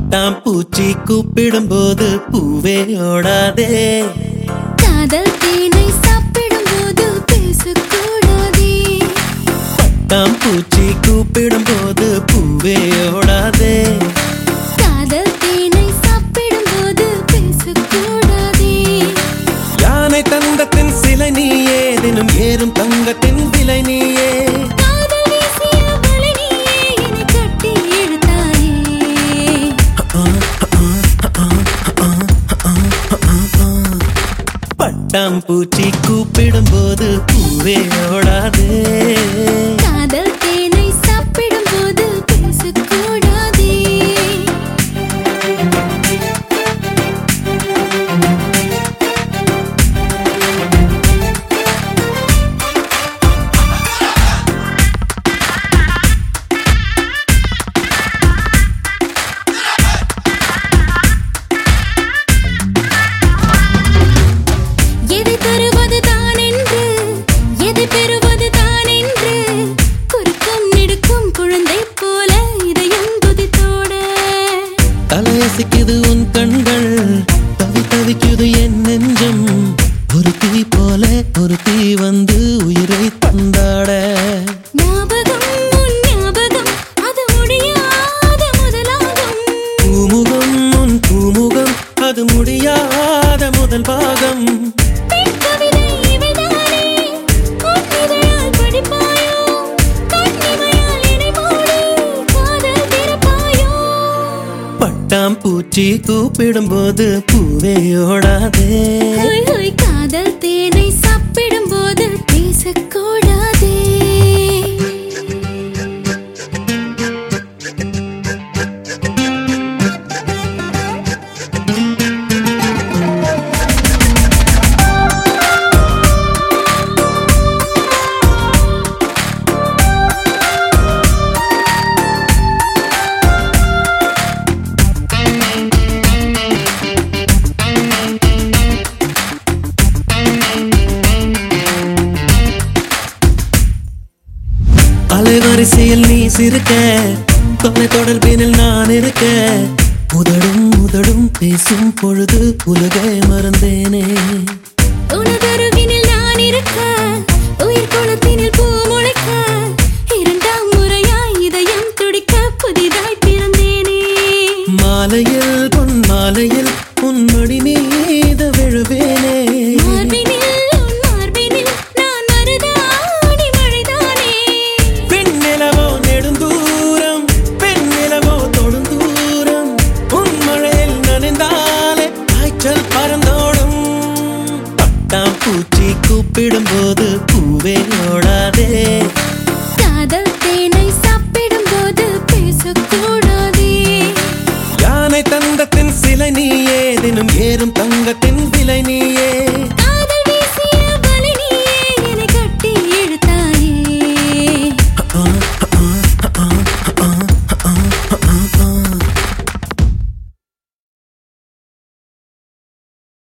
பட்டாம்பூச்சி கூப்பிடும் போது பூவே ஓடாதே. காதல் தேனை சாப்பிடும் போது பேசக்கூடாதே. பட்டாம்பூச்சி கூப்பிடும் போது பூவே ஓடாதே. காதல் தேனை சாப்பிடும் போது பேசக்கூடாதே. யானை தந்தத்தின் சிலை நீயே, தினம் ஏறும் தங்கத்தின் விலை நீயே. காதல் வீசிய வலை நீயே, என்னை கட்டி இழுத்தாயே. பட்டாம்பூச்சி கூப்பிடும் போது பூவே ஓடாதே. காதல் தேனை சாப்பிடும் போது பேசக்கூடாதே. எதை தருவது தான் என்று, எதை பெறுவது தான் என்று, குறுக்கும் நெடுக்கும் குழந்தை போல இதயம் குதித்தோட. தலையசிக்குது உன் கண்கள், தவிக்குது என் நெஞ்சம். ஒரு தீ போல ஒரு தீ வந்து உயிரை தந்தாட. ஞாபகம் உன் ஞாபகம், அது முடியாத முதலாகும். பூமுகம் உன் பூமுகம், அது முடியாத முதல் பாகம். பெண் கவிதை இவைதானே, உன் இதழால் படிப்பாயோ, கண்ணிமையால் என்னை மூடி காதல் திறப்பாயோ. பட்டாம்பூச்சி கூப்பிடும் போது பூவே ஓடாதே. ஹோய் ஹோய் காதல் தேனை சாப்பிடும் போது பேசக்கூடாதே. அலைவரிசையில் நீ சிரிக்க, தொலை தொடர்பினில் நான் இருக்க. முதடும் பேசும் பொழுது உலகை மறந்தேனே. உனதருகினில் நான் இருக்க, உயிர் குளத்தினில் பூ முளைக்க. இரண்டாம் முறையாய் இதயம் துடிக்க புதிதாய் பிறந்தேனே. மாலையில் பொன் மாலையில் உன் மடி மீது விழுவேனே. மார்பினில் உன் மார்பினில் நான் மருதாணி மழைதானே. பெண்ணிலவோ நெடுந்தூரம், பெண்ணிலவோ தொடுந்தூரம். உன் மழையில் நனைந்தாலே காய்ச்சல் பறந்தோடும். பட்டாம்பூச்சி கூப்பிடும் போது பூவே ஓடாதே. காதல் தேனை சாப்பிடும் போது பேசக்கூடாதே. யானை தந்தத்தின் சிலை நீயே, தினம் ஏறும் தங்கத்தின்